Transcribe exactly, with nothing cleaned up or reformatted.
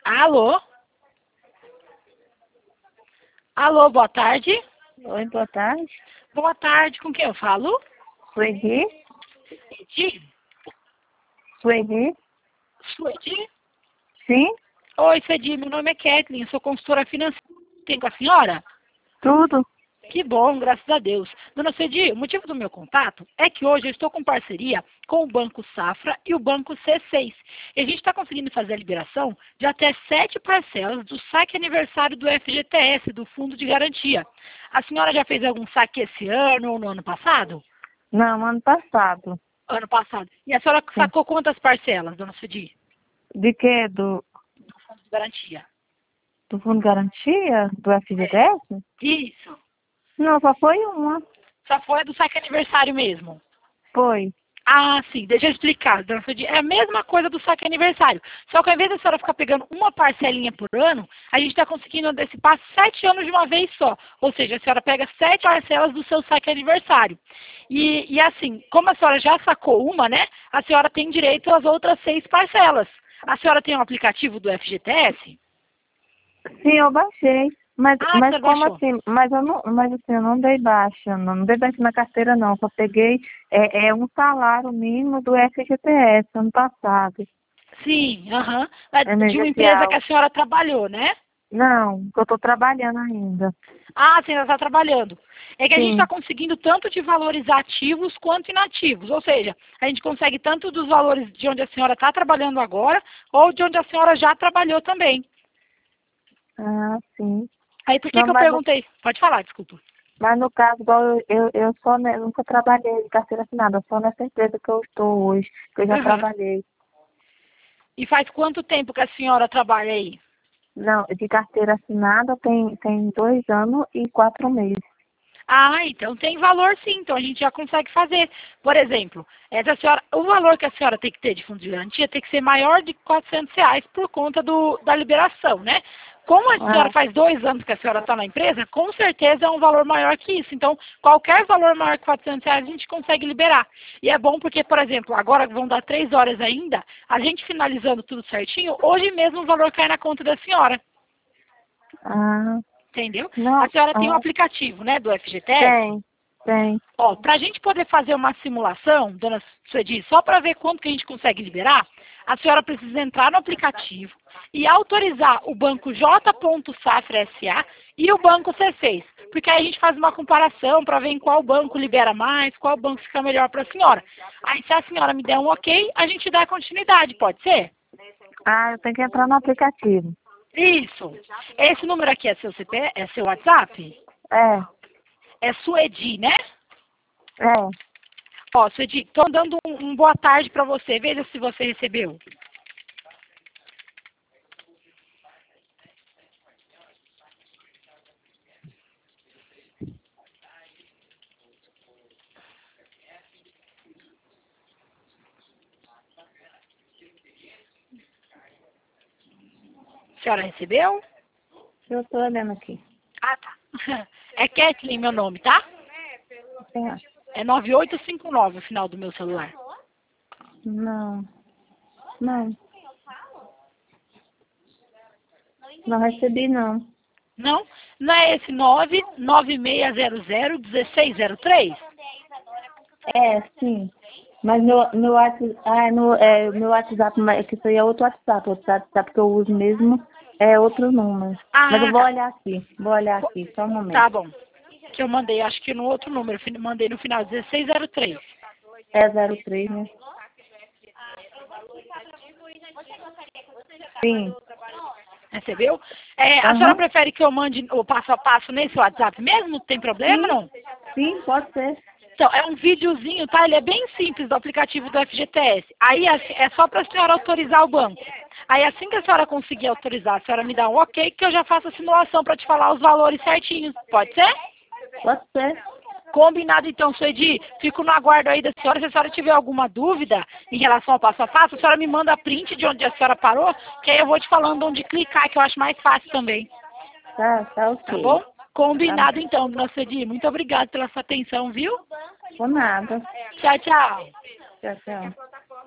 Alô? Alô, boa tarde. Oi, boa tarde. Boa tarde, com quem eu falo? Suedi? Edi? Suedi? Suedi? Sim? Oi, Suedi, meu nome é Kathleen, eu sou consultora financeira. Tem com a senhora? Tudo? Que bom, graças a Deus. Dona Suedi, o motivo do meu contato é que hoje eu estou com parceria com o Banco Safra e o Banco C seis. E a gente está conseguindo fazer a liberação de até sete parcelas do saque aniversário do F G T S, do Fundo de Garantia. A senhora já fez algum saque esse ano ou no ano passado? Não, ano passado. Ano passado. E a senhora Sim. sacou quantas parcelas, Dona Suedi? De quê? Do, Do Fundo de Garantia. do Fundo de Garantia? Do F G T S? Isso. Não, só foi uma. Só foi a do saque aniversário mesmo. Foi. Ah, sim, deixa eu explicar, dona Suedi. É a mesma coisa do saque aniversário. Só que ao invés da senhora ficar pegando uma parcelinha por ano, a gente está conseguindo antecipar sete anos de uma vez só. Ou seja, a senhora pega sete parcelas do seu saque aniversário. E, e assim, como a senhora já sacou uma, né? A senhora tem direito às outras seis parcelas. A senhora tem um aplicativo do F G T S? Sim, eu baixei. Mas, Ah, a mas senhora como baixou. assim? Mas eu não, mas assim, eu não dei baixa. Não, não dei baixa na carteira, não. Só peguei é, é um salário mínimo do F G T S ano passado. Sim, aham. É de uma empresa que Emergencial. a senhora trabalhou, né? Não, que eu tô trabalhando ainda. Ah, você ainda está trabalhando. É que a gente está Sim. conseguindo tanto de valores ativos quanto inativos. Ou seja, a gente consegue tanto dos valores de onde a senhora está trabalhando agora, ou de onde a senhora já trabalhou também. Ah, sim. Aí por que Não, que eu mas, no- perguntei? Pode falar, desculpa. mas no caso, igual eu, eu, eu só ne- nunca trabalhei de carteira assinada, só nessa empresa que eu estou hoje, que eu já Aham. trabalhei. E faz quanto tempo que a senhora trabalha aí? Não, de carteira assinada tem, tem dois anos e quatro meses. Ah, então tem valor sim, então a gente já consegue fazer. Por exemplo, essa senhora, o valor que a senhora tem que ter de fundo de garantia tem que ser maior de quatrocentos reais por conta do, da liberação, né? Como a senhora Ah, faz dois anos que a senhora está na empresa, com certeza é um valor maior que isso. Então, qualquer valor maior que quatrocentos reais a gente consegue liberar. E é bom porque, por exemplo, agora vão dar três horas ainda, a gente finalizando tudo certinho, hoje mesmo o valor cai na conta da senhora. ah, Entendeu? A não, senhora tem um ah, aplicativo, né, do F G T S? tem, tem. Ó, para a gente poder fazer uma simulação, dona Suedi, só para ver quanto que a gente consegue liberar, a senhora precisa entrar no aplicativo e autorizar o banco J. Safra S A e o banco C seis. Porque aí a gente faz uma comparação para ver em qual banco libera mais, qual banco fica melhor para a senhora. Aí se a senhora me der um ok, a gente dá continuidade, pode ser? Ah, eu tenho que entrar no aplicativo. Isso. Esse número aqui é seu C P, é seu WhatsApp? É, É Suedi, né? é. Ó, Suedi, estou dando um, um boa tarde para você. Veja se você recebeu. A senhora recebeu? Eu estou olhando aqui. Ah, tá. É Kathleen meu nome, tá? Tem- É nove oito cinco nove o final do meu celular. Não, não, não recebi não. Não? Não é esse nove nove seis zero zero um seis zero três? É, sim. Mas meu, meu WhatsApp, ah, no, é, meu WhatsApp, mas que isso aí é outro WhatsApp, outro WhatsApp que eu uso mesmo é outro número. Mas eu Ah, vou tá. olhar aqui, vou olhar aqui, só um momento. Tá bom. Que eu mandei, acho que no outro número. fin- Mandei no final, dezesseis zero três. É zero três, né? Sim. Recebeu? É, a senhora Aham. prefere que eu mande o passo a passo nesse WhatsApp mesmo? Tem problema, Sim, não? sim, pode ser. Então, é um videozinho, tá? Ele é bem simples do aplicativo do F G T S. Aí assim, é só para a senhora autorizar o banco. Aí assim que a senhora conseguir autorizar, a senhora me dá um ok que eu já faço a simulação para te falar os valores certinhos. Pode ser? Pode ser. Combinado então, Suedi. Fico no aguardo aí da senhora. Se a senhora tiver alguma dúvida em relação ao passo a passo, a senhora me manda print de onde a senhora parou, que aí eu vou te falando onde clicar, que eu acho mais fácil também. Tá, tá Tá ok. bom? Tá Combinado bom. então, dona Suedi. Muito obrigada pela sua atenção, viu? Por nada. Tchau, tchau. Tchau, tchau.